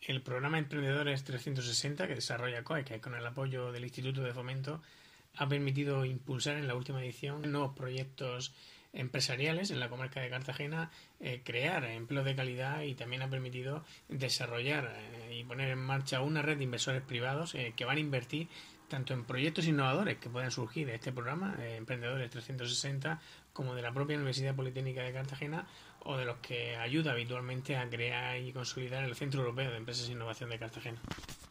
El programa Emprendedores 360 que desarrolla COE, que con el apoyo del Instituto de Fomento ha permitido impulsar en la última edición nuevos proyectos empresariales en la comarca de Cartagena, crear empleos de calidad y también ha permitido desarrollar y poner en marcha una red de inversores privados que van a invertir tanto en proyectos innovadores que puedan surgir de este programa, Emprendedores 360, como de la propia Universidad Politécnica de Cartagena o de los que ayuda habitualmente a crear y consolidar el Centro Europeo de Empresas e Innovación de Cartagena.